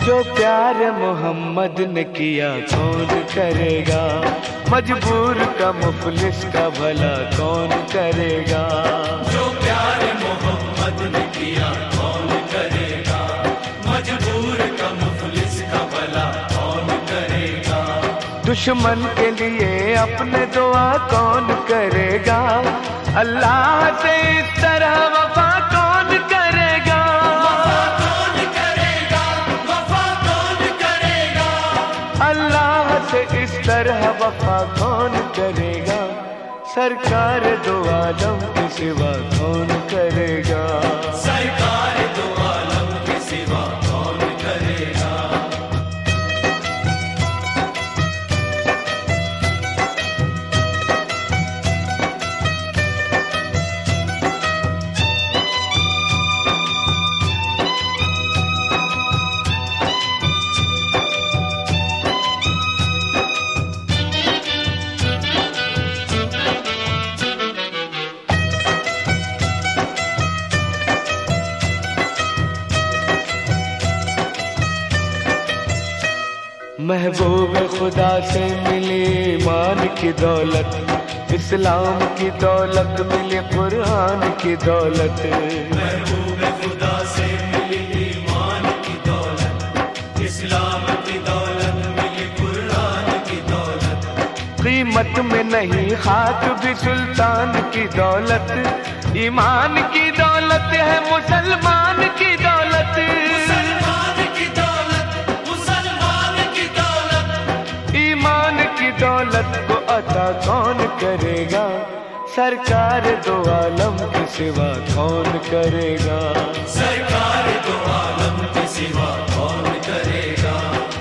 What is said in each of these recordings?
जो प्यार मोहम्मद ने किया कौन करेगा, मजबूर का मुफलिस का भला कौन करेगा। जो प्यार मोहम्मद ने किया कौन करेगा, मजबूर का मुफलिस का भला कौन करेगा। दुश्मन के लिए अपने दुआ कौन करेगा, अल्लाह से इस तरह वफा कौन करेगा। वफा कौन करेगा, वफा कौन करेगा। अल्लाह से इस तरह वफा कौन करेगा, सरकार दो आलम के सिवा कौन करेगा। सरकार दो आलम के सिवा कौन करेगा। महबूब खुदा से मिली ईमान की दौलत, इस्लाम की दौलत मिली कुरान की दौलत। महबूब खुदा से मिली ईमान की दौलत, इस्लाम की दौलत मिली कुरान की दौलत। कीमत में नहीं खाक भी सुल्तान की दौलत, ईमान की दौलत है मुसलमान की दौलत। दौलत को अता कौन करेगा, सरकार दो आलम के सिवा कौन करेगा। सरकार दो आलम के सिवा कौन करेगा।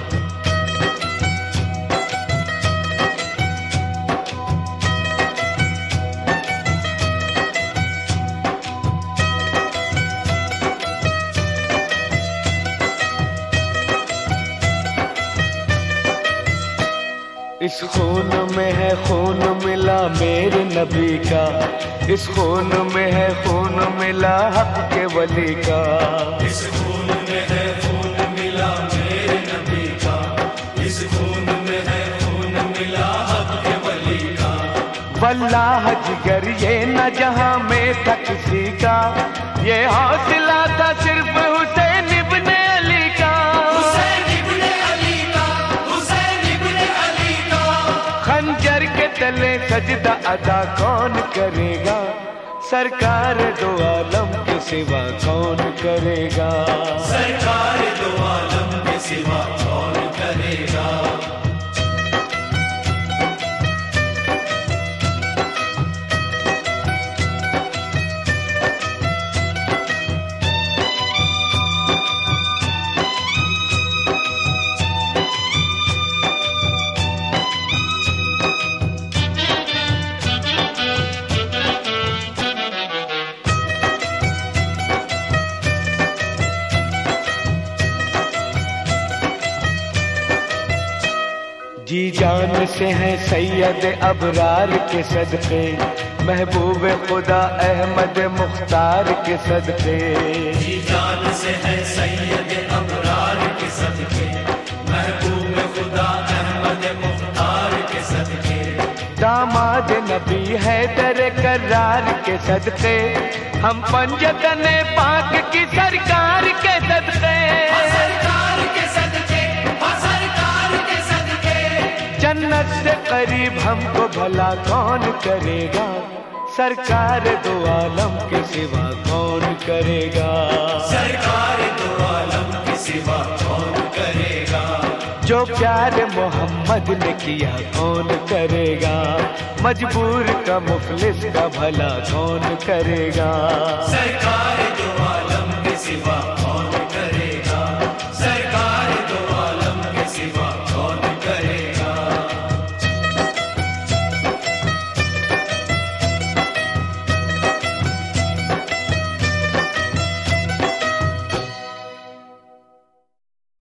इस खून में है खून मिला मेरे नबी का, इस खून में है खून मिला हक के वली का। इस खून में है खून मिला मेरे नबी का, इस खून में है खून मिला हक के वली का। वल्लाह जिगर ये न जहां में था किसी का, ये हौसला था सिर्फ हुसैन इब्ने अली का। खंजर के तले सजदा अदा कौन करेगा, सरकार दो आलम के सिवा कौन करेगा। सरकार दो आलम के सिवा कौन करेगा। जी जान से है सैयद अबरार के सदके, महबूब खुदा अहमद मुख्तार के सदके। जी जान से है सैयद अबरार के सदके, महबूब खुदा अहमद मुख्तार के सदके। दामाद नबी हैदर करार के सदके, हम पंजतन पाक की सरकार के सदके। जन्नत से करीब हमको भला कौन करेगा, सरकार दो आलम के सिवा कौन करेगा। सरकार दो आलम के सिवा कौन करेगा। जो प्यार मोहम्मद ने किया कौन करेगा, मजबूर का मुफलिस का भला कौन करेगा। सरकार दो